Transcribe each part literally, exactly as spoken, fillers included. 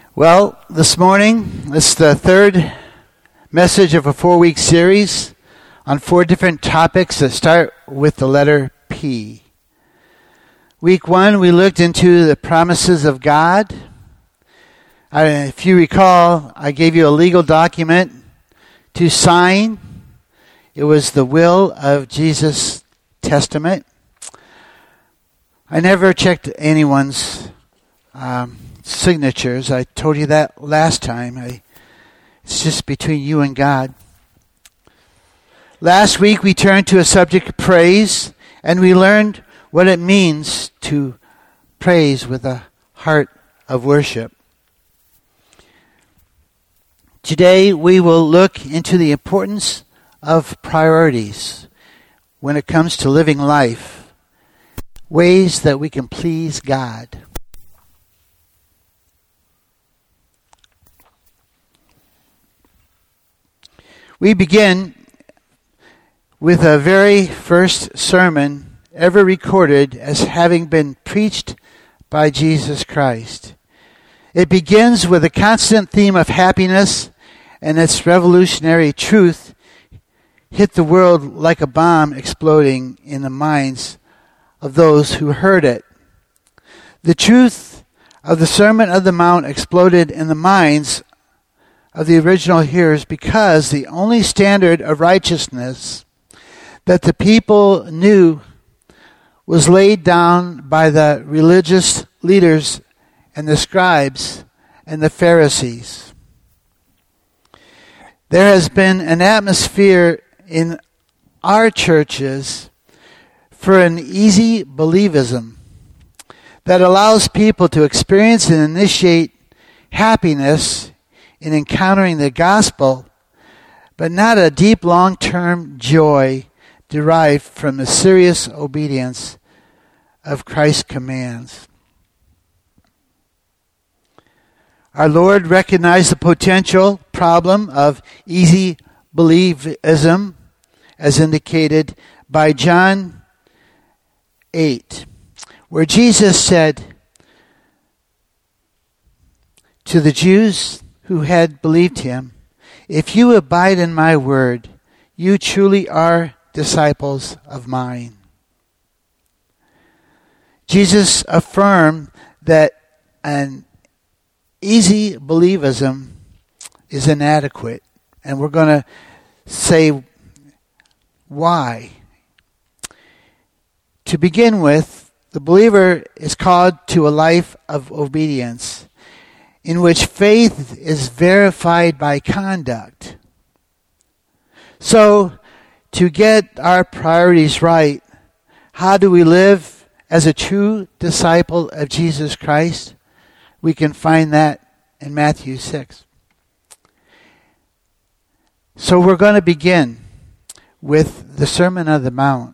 Well, this morning, it's the third message of a four-week series on four different topics that start with the letter P. Week one, we looked into the promises of God. I, if you recall, I gave you a legal document to sign. It was the will of Jesus Testament. I never checked anyone's um, signatures. I told you that last time. I, it's just between you and God. Last week we turned to a subject of praise, and we learned what it means to praise with a heart of worship. Today we will look into the importance of priorities when it comes to living life, ways that we can please God. We begin with a very first sermon ever recorded as having been preached by Jesus Christ. It begins with a constant theme of happiness, and its revolutionary truth hit the world like a bomb exploding in the minds of those who heard it. The truth of the Sermon on the Mount exploded in the minds of the original hearers because the only standard of righteousness that the people knew was laid down by the religious leaders and the scribes and the Pharisees. There has been an atmosphere in our churches for an easy believism that allows people to experience and initiate happiness in encountering the gospel, but not a deep long-term joy derived from the serious obedience of Christ's commands. Our Lord recognized the potential problem of easy believism as indicated by John eight, where Jesus said to the Jews who had believed him, "If you abide in my word, you truly are disciples of mine." Jesus affirmed that an easy believism is inadequate, and we're going to say why. To begin with, the believer is called to a life of obedience, in which faith is verified by conduct. So, to get our priorities right, how do we live as a true disciple of Jesus Christ? We can find that in Matthew six. So we're going to begin with the Sermon on the Mount,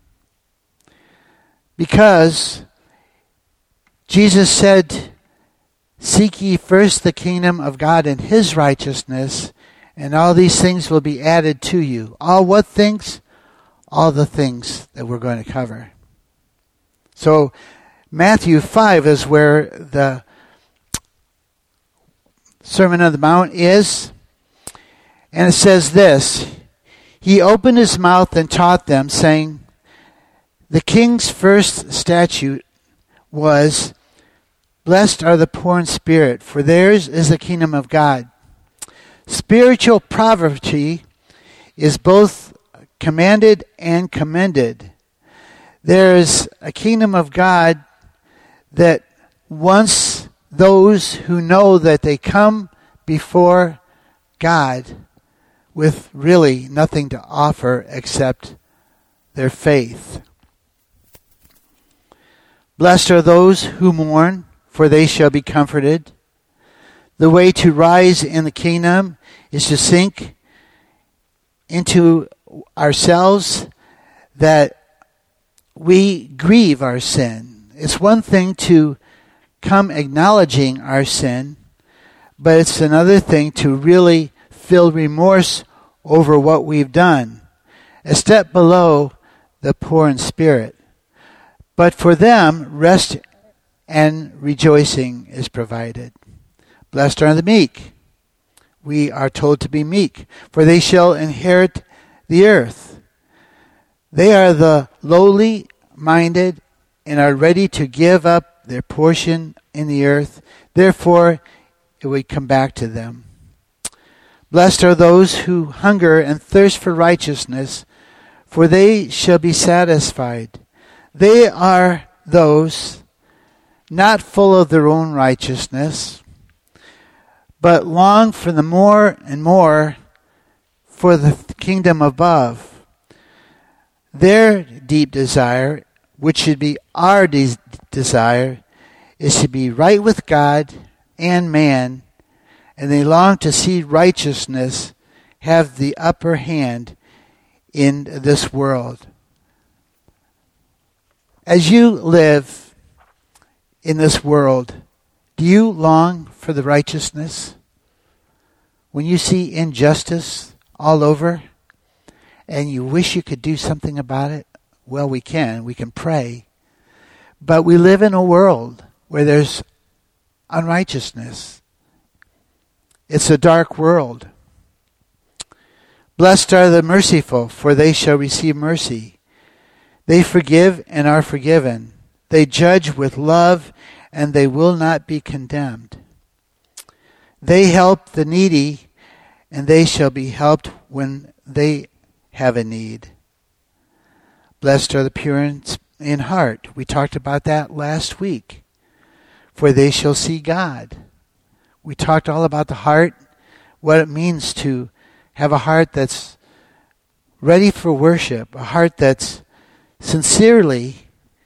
because Jesus said, "Seek ye first the kingdom of God and his righteousness, and all these things will be added to you." All what things? All the things that we're going to cover. So Matthew five is where the Sermon on the Mount is. And it says this: "He opened his mouth and taught them, saying," the king's first statute was, "Blessed are the poor in spirit, for theirs is the kingdom of God." Spiritual poverty is both commanded and commended. There is a kingdom of God that wants those who know that they come before God with really nothing to offer except their faith. "Blessed are those who mourn, for they shall be comforted." The way to rise in the kingdom is to sink into ourselves that we grieve our sin. It's one thing to come acknowledging our sin, but it's another thing to really feel remorse over what we've done. A step below the poor in spirit. But for them, rest and rejoicing is provided. Blessed are the meek. We are told to be meek, for they shall inherit the earth. They are the lowly minded and are ready to give up their portion in the earth. Therefore, it would come back to them. Blessed are those who hunger and thirst for righteousness, for they shall be satisfied. They are those not full of their own righteousness, but long for the more and more for the kingdom above. Their deep desire, which should be our de- desire, is to be right with God and man, and they long to see righteousness have the upper hand in this world. As you live in this world, do you long for the righteousness? When you see injustice all over and you wish you could do something about it, well, we can. We can pray. But we live in a world where there's unrighteousness. It's a dark world. Blessed are the merciful, for they shall receive mercy. They forgive and are forgiven. They judge with love, and they will not be condemned. They help the needy, and they shall be helped when they have a need. Blessed are the pure in heart. We talked about that last week. For they shall see God. We talked all about the heart, what it means to have a heart that's ready for worship, a heart that's sincerely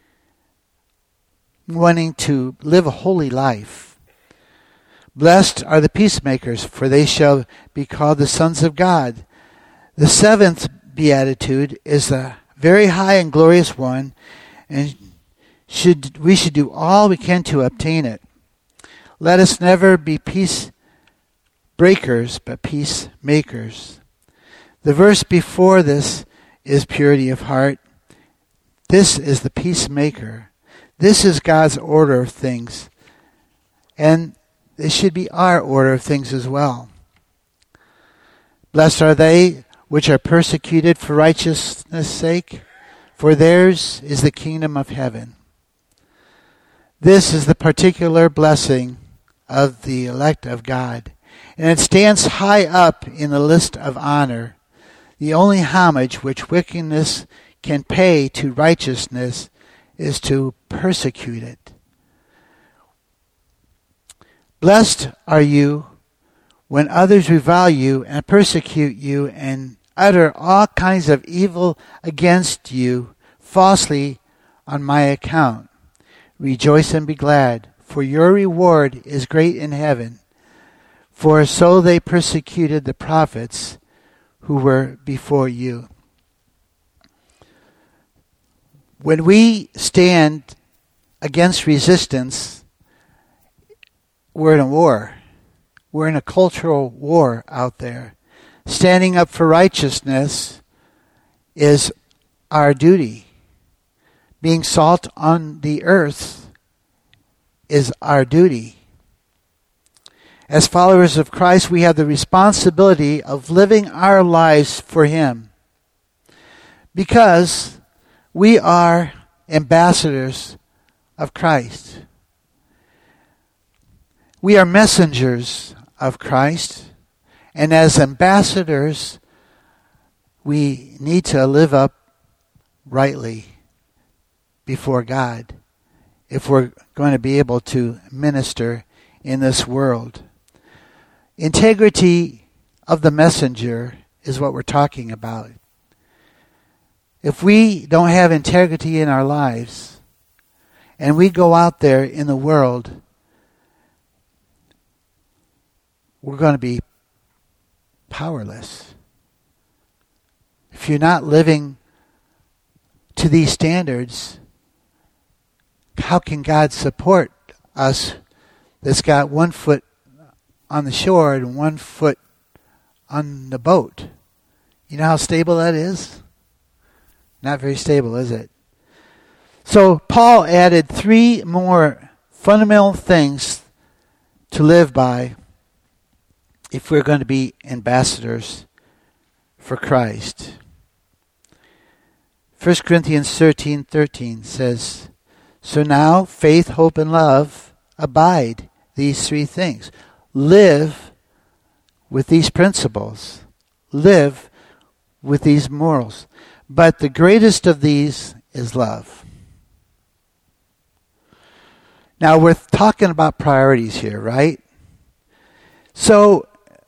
wanting to live a holy life. Blessed are the peacemakers, for they shall be called the sons of God. The seventh beatitude is the very high and glorious one, and should we should do all we can to obtain it. Let us never be peace breakers, but peacemakers. The verse before this is purity of heart. This is the peacemaker. This is God's order of things. And this should be our order of things as well. Blessed are they which are persecuted for righteousness' sake, for theirs is the kingdom of heaven. This is the particular blessing of the elect of God, and it stands high up in the list of honor. The only homage which wickedness can pay to righteousness is to persecute it. Blessed are you when others revile you and persecute you and utter all kinds of evil against you falsely on my account. Rejoice and be glad, for your reward is great in heaven. For so they persecuted the prophets who were before you. When we stand against resistance, we're in a war. We're in a cultural war out there. Standing up for righteousness is our duty. Being salt on the earth is our duty. As followers of Christ, we have the responsibility of living our lives for Him, because we are ambassadors of Christ. We are messengers of Christ, and as ambassadors, we need to live up rightly before God if we're going to be able to minister in this world. Integrity of the messenger is what we're talking about. If we don't have integrity in our lives, and we go out there in the world, we're going to be powerless. If you're not living to these standards, how can God support us that's got one foot on the shore and one foot on the boat? You know how stable that is? Not very stable, is it? So Paul added three more fundamental things to live by if we're going to be ambassadors for Christ. First Corinthians thirteen thirteen says, "So now faith, hope, and love abide, these three things." Live with these principles. Live with these morals. But the greatest of these is love. Now we're talking about priorities here, right? So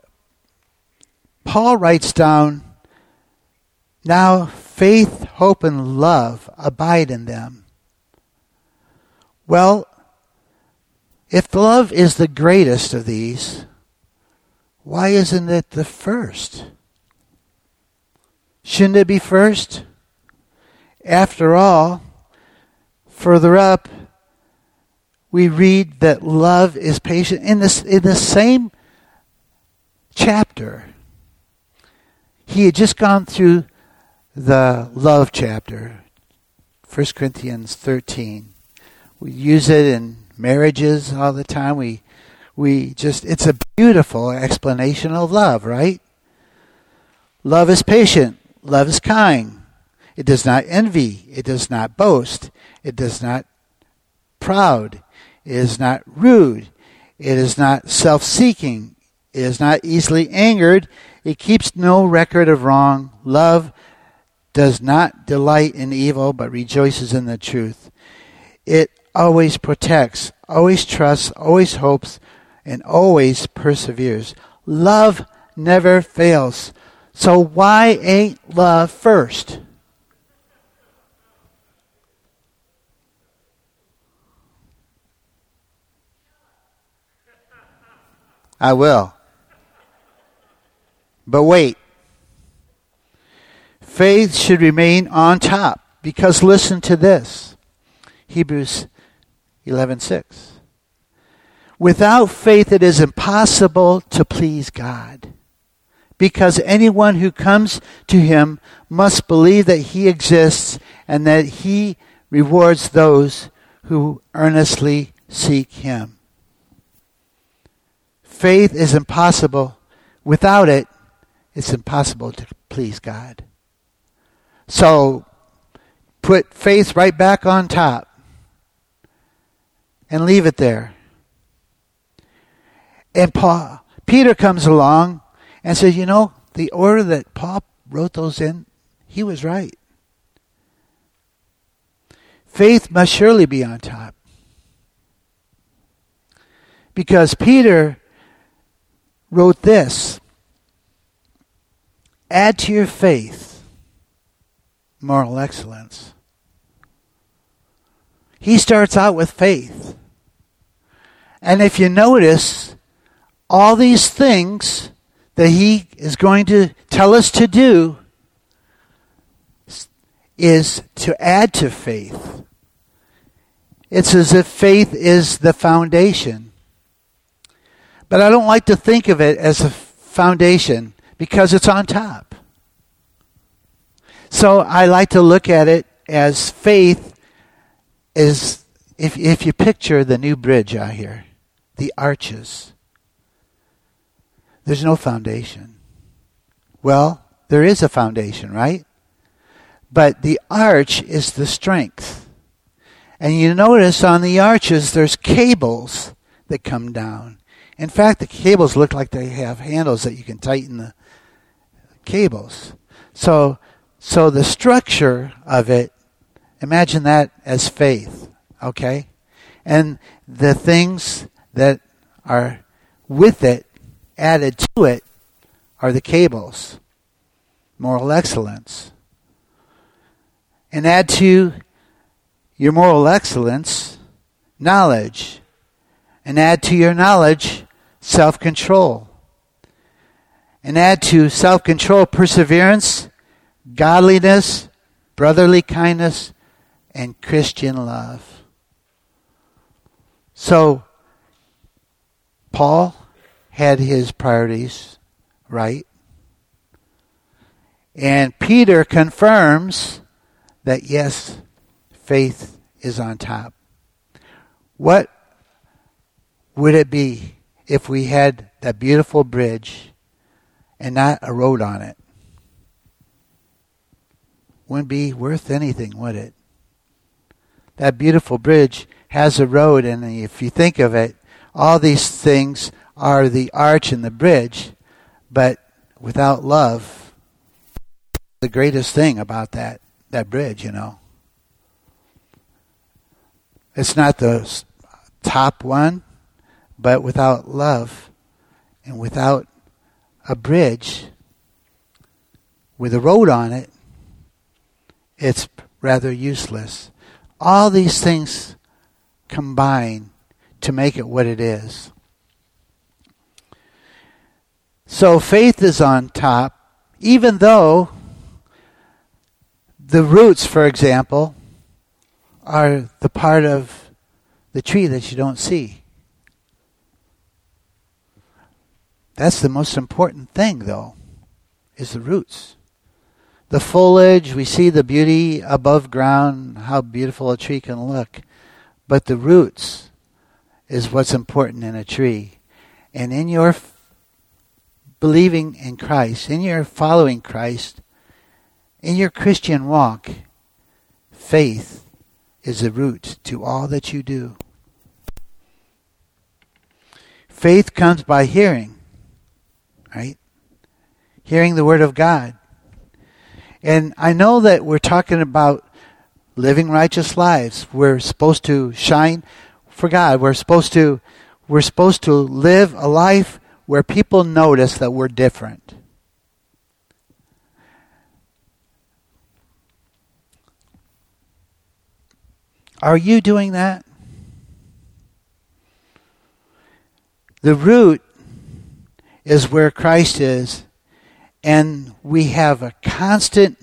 Paul writes down, now faith, hope, and love abide in them. Well, if love is the greatest of these, why isn't it the first? Shouldn't it be first? After all, further up, we read that love is patient. In this, in the same chapter, he had just gone through the love chapter, First Corinthians thirteen. We use it in marriages all the time. We we just, it's a beautiful explanation of love, right? Love is patient. Love is kind. It does not envy. It does not boast. It does not proud. It is not rude. It is not self-seeking. It is not easily angered. It keeps no record of wrong. Love does not delight in evil, but rejoices in the truth. It always protects, always trusts, always hopes, and always perseveres. Love never fails. So why ain't love first? I will. But wait. Faith should remain on top, because listen to this. Hebrews eleven six. Without faith it is impossible to please God, because anyone who comes to him must believe that he exists and that he rewards those who earnestly seek him. Faith is impossible. Without it, it's impossible to please God. So, put faith right back on top and leave it there. And Paul, Peter comes along and says, you know, the order that Paul wrote those in, he was right. Faith must surely be on top. Because Peter wrote this, add to your faith moral excellence. He starts out with faith. And if you notice, all these things that he is going to tell us to do is to add to faith. It's as if faith is the foundation. But I don't like to think of it as a foundation because it's on top. So I like to look at it as faith is, if if you picture the new bridge out here, the arches. There's no foundation. Well, there is a foundation, right? But the arch is the strength. And you notice on the arches there's cables that come down. In fact, the cables look like they have handles that you can tighten the cables. So, so the structure of it, imagine that as faith, okay? And the things that are with it, added to it, are the cables. Moral excellence. And add to your moral excellence, knowledge. And add to your knowledge, self-control. And add to self-control, perseverance, godliness, brotherly kindness, and Christian love. So, Paul had his priorities right. And Peter confirms that, yes, faith is on top. What would it be if we had that beautiful bridge and not a road on it? Wouldn't be worth anything, would it? That beautiful bridge has a road, and if you think of it, all these things are the arch and the bridge, but without love, the greatest thing about that, that bridge, you know. It's not the top one, but without love and without a bridge with a road on it, it's rather useless. All these things combine to make it what it is. So faith is on top, even though the roots, for example, are the part of the tree that you don't see. That's the most important thing, though, is the roots. The foliage, we see the beauty above ground, how beautiful a tree can look. But the roots is what's important in a tree. And in your f- believing in Christ, in your following Christ, in your Christian walk, faith is the root to all that you do. Faith comes by hearing, right? Hearing the Word of God. And I know that we're talking about living righteous lives. We're supposed to shine for God. We're supposed to we're supposed to live a life where people notice that we're different. Are you doing that? The root is where Christ is, and we have a constant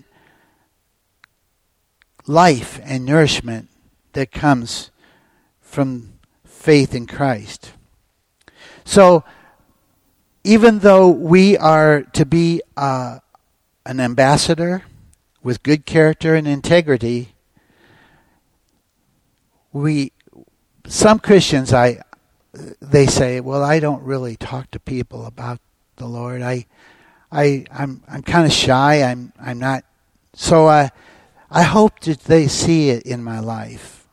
life and nourishment that comes from faith in Christ. So, even though we are to be uh, an ambassador with good character and integrity, we, some Christians, I, they say, well, I don't really talk to people about the Lord. I, I, I'm, I'm kind of shy. I'm, I'm not. So I, I hope that they see it in my life.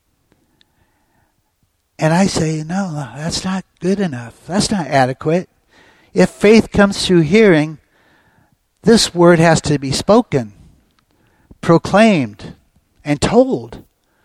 And I say, no, that's not good enough. That's not adequate. If faith comes through hearing, this word has to be spoken, proclaimed, and told.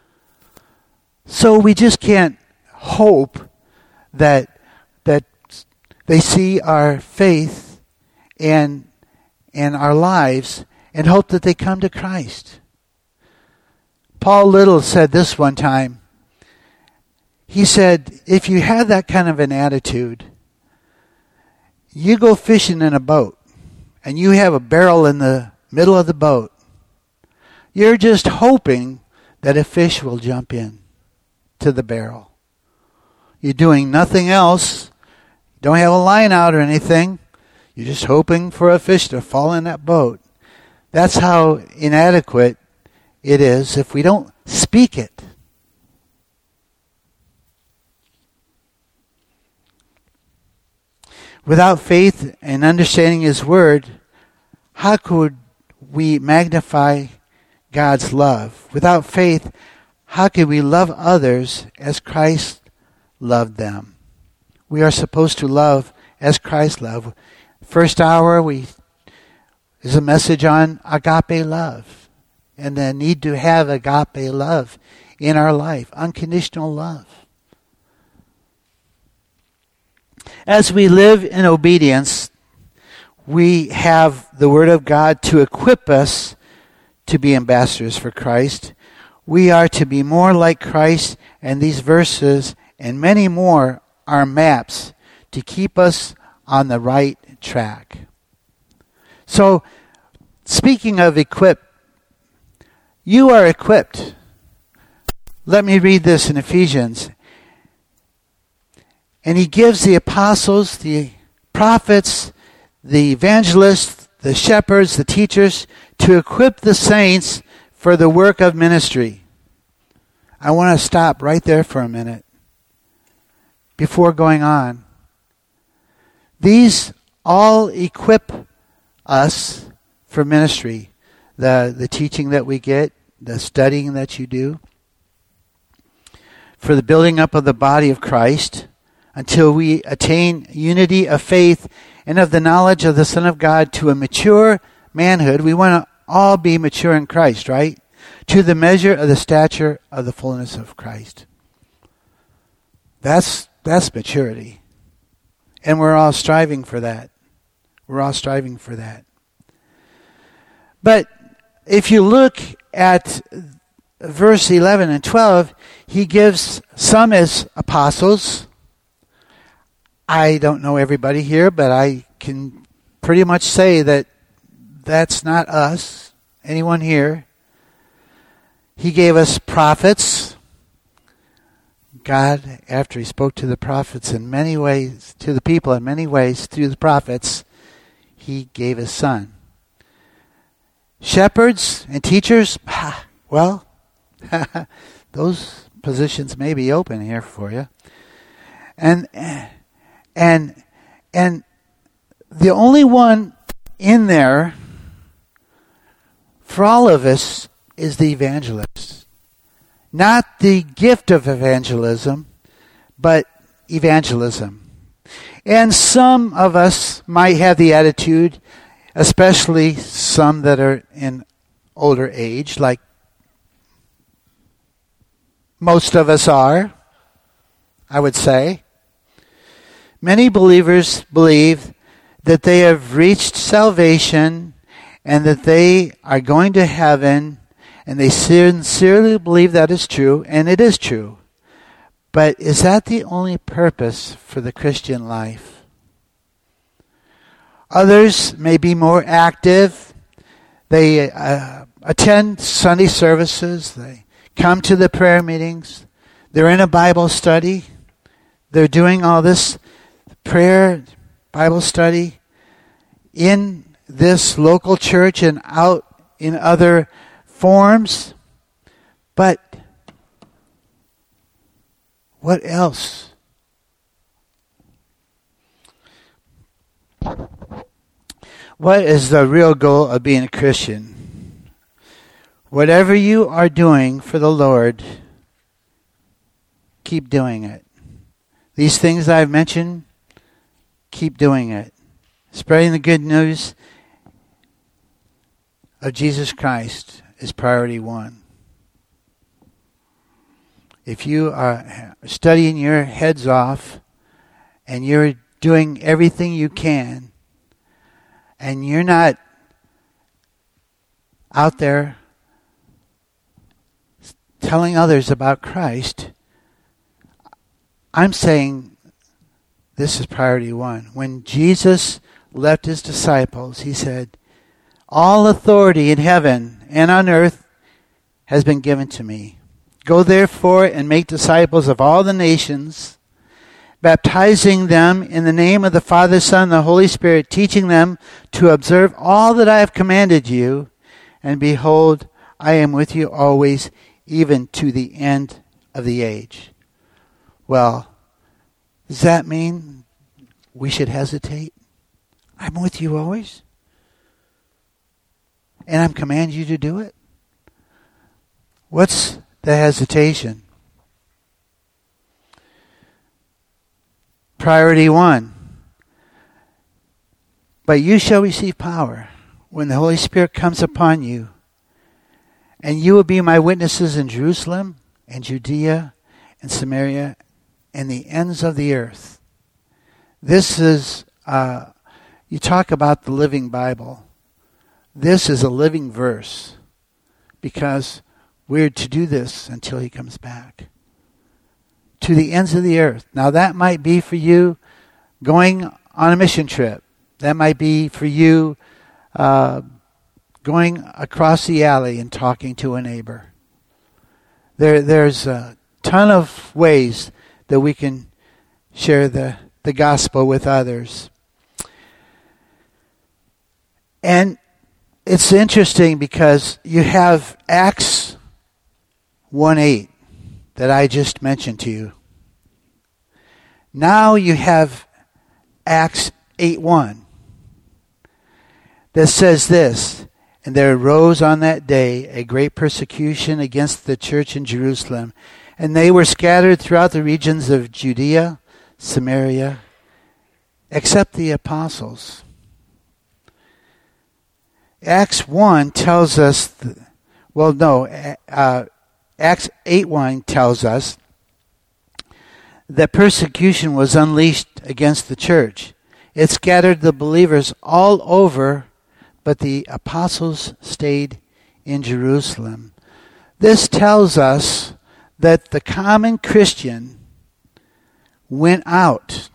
So we just can't hope that that they see our faith and and our lives and hope that they come to Christ. Paul Little said this one time. He said, if you have that kind of an attitude, you go fishing in a boat and you have a barrel in the middle of the boat. You're just hoping that a fish will jump in to the barrel. You're doing nothing else. You don't have a line out or anything. You're just hoping for a fish to fall in that boat. That's how inadequate it is if we don't speak it. Without faith and understanding His Word, how could we magnify God's love? Without faith, how can we love others as Christ loved them? We are supposed to love as Christ loved. First hour we is a message on agape love and the need to have agape love in our life, unconditional love. As we live in obedience, we have the Word of God to equip us to be ambassadors for Christ. We are to be more like Christ, and these verses and many more are maps to keep us on the right track. So, speaking of equip, you are equipped. Let me read this in Ephesians. And he gives the apostles, the prophets, the evangelists, the shepherds, the teachers, to equip the saints for the work of ministry. I want to stop right there for a minute before going on. These all equip us for ministry. The, the teaching that we get, the studying that you do, for the building up of the body of Christ until we attain unity of faith and of the knowledge of the Son of God to a mature manhood. We want to all be mature in Christ, right? To the measure of the stature of the fullness of Christ. That's that's maturity. And we're all striving for that. We're all striving for that. But if you look at verse eleven and twelve, he gives some as apostles. I don't know everybody here, but I can pretty much say that that's not us. Anyone here? He gave us prophets. God, after he spoke to the prophets in many ways, to the people in many ways through the prophets, he gave his son. Shepherds and teachers, well, those positions may be open here for you. And and and the only one in there for all of us is the evangelist. Not the gift of evangelism, but evangelism. And some of us might have the attitude, especially some that are in older age, like most of us are, I would say. Many believers believe that they have reached salvation and that they are going to heaven, and they sincerely believe that is true, and it is true. But is that the only purpose for the Christian life? Others may be more active. They uh, attend Sunday services. They come to the prayer meetings. They're in a Bible study. They're doing all this prayer, Bible study in this local church and out in other forms. But what else? What is the real goal of being a Christian? Whatever you are doing for the Lord, keep doing it. These things I've mentioned, keep doing it. Spreading the good news of Jesus Christ is priority one. If you are studying your heads off and you're doing everything you can and you're not out there telling others about Christ, I'm saying this is priority one. When Jesus left his disciples, he said, "All authority in heaven and on earth has been given to me. Go therefore and make disciples of all the nations, baptizing them in the name of the Father, Son, and the Holy Spirit, teaching them to observe all that I have commanded you. And behold, I am with you always, even to the end of the age." Well, does that mean we should hesitate? I'm with you always. And I'm commanding you to do it? What's the hesitation? Priority one. But you shall receive power when the Holy Spirit comes upon you, and you will be my witnesses in Jerusalem and Judea and Samaria and the ends of the earth. This is, uh, you talk about the Living Bible. This is a living verse because we're to do this until he comes back. To the ends of the earth. Now that might be for you going on a mission trip. That might be for you uh, going across the alley and talking to a neighbor. There, there's a ton of ways that we can share the, the gospel with others. And it's interesting because you have Acts one eight that I just mentioned to you. Now you have Acts eight one that says this, "And there arose on that day a great persecution against the church in Jerusalem, and they were scattered throughout the regions of Judea, Samaria, except the apostles." Acts one tells us, th- well, no, uh, Acts eight one tells us that persecution was unleashed against the church. It scattered the believers all over, but the apostles stayed in Jerusalem. This tells us that the common Christian went out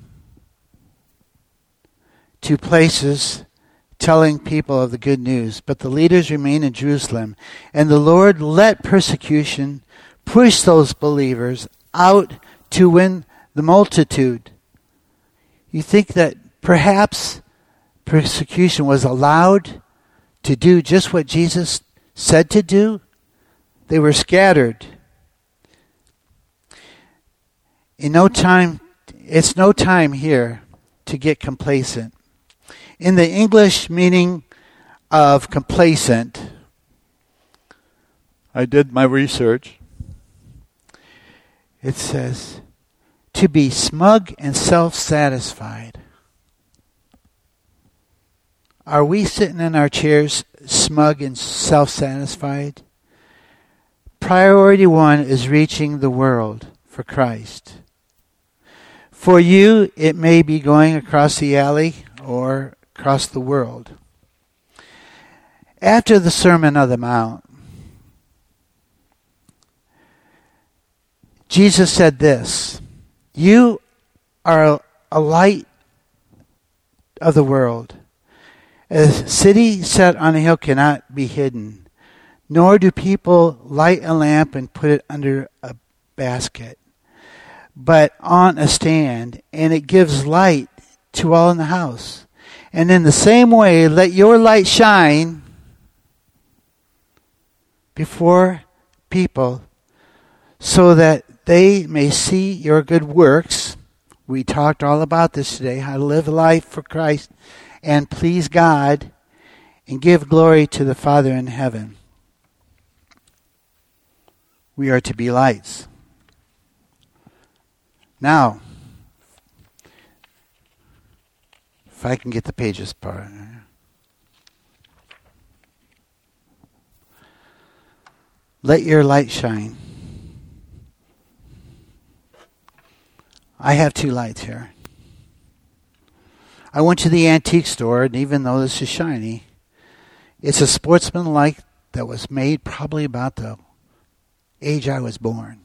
to places telling people of the good news, but the leaders remained in Jerusalem. And the Lord let persecution push those believers out to win the multitude. You think that perhaps persecution was allowed to do just what Jesus said to do? They were scattered. In no time, it's no time here to get complacent. In the English meaning of complacent, I did my research. It says, to be smug and self-satisfied. Are we sitting in our chairs smug and self-satisfied? Priority one is reaching the world for Christ. For you, it may be going across the alley or across the world. After the Sermon on the Mount, Jesus said this, "You are a light of the world. A city set on a hill cannot be hidden, nor do people light a lamp and put it under a basket, but on a stand, and it gives light to all in the house. And in the same way, let your light shine before people, so that they may see your good works." We talked all about this today, how to live a life for Christ and please God and give glory to the Father in heaven. We are to be lights. Now, if I can get the pages part. Let your light shine. I have two lights here. I went to the antique store, and even though this is shiny, it's a sportsman-like that was made probably about the age I was born.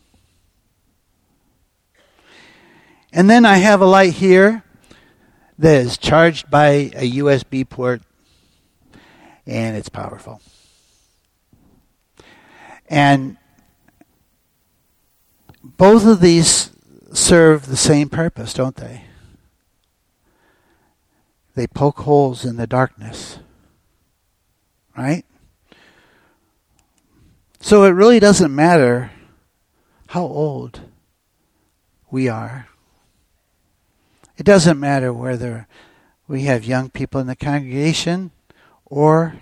And then I have a light here that is charged by a U S B port, and it's powerful. And both of these serve the same purpose, don't they? They poke holes in the darkness. Right? So it really doesn't matter how old we are. It doesn't matter whether we have young people in the congregation or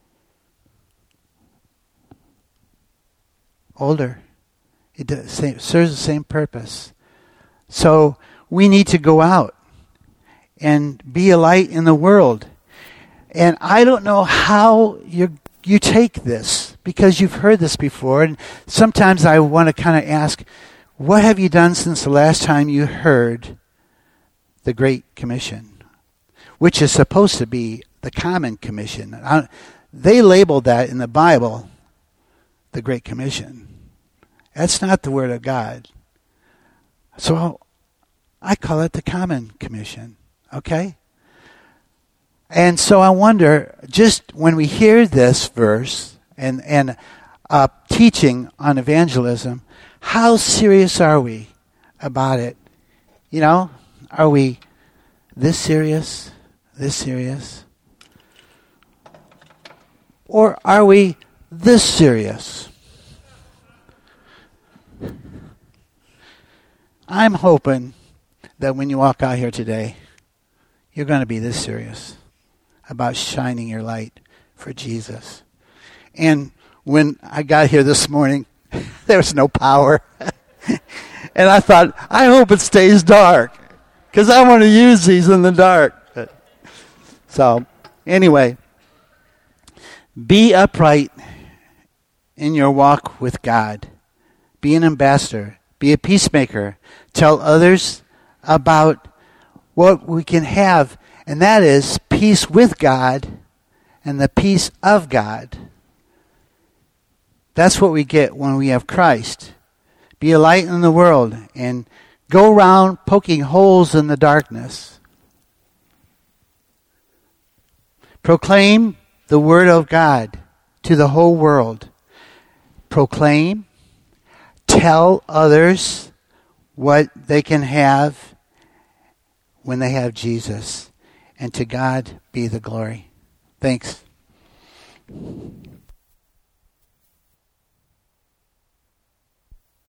older. It does, same, serves the same purpose. So we need to go out and be a light in the world. And I don't know how you you take this, because you've heard this before. And sometimes I want to kind of ask, what have you done since the last time you heard the Great Commission, which is supposed to be the Common Commission? I, they labeled that in the Bible the Great Commission. That's not the Word of God. So I call it the Common Commission. Okay? And so I wonder, just when we hear this verse and, and uh, teaching on evangelism, how serious are we about it? You know, are we this serious, this serious? Or are we this serious? I'm hoping that when you walk out here today, you're going to be this serious about shining your light for Jesus. And when I got here this morning, there was no power. And I thought, I hope it stays dark, because I want to use these in the dark. So, anyway, be upright in your walk with God. Be an ambassador. Be a peacemaker. Tell others about what we can have, and that is peace with God and the peace of God. That's what we get when we have Christ. Be a light in the world and go around poking holes in the darkness. Proclaim the word of God to the whole world. Proclaim, tell others what they can have when they have Jesus. And to God be the glory. Thanks.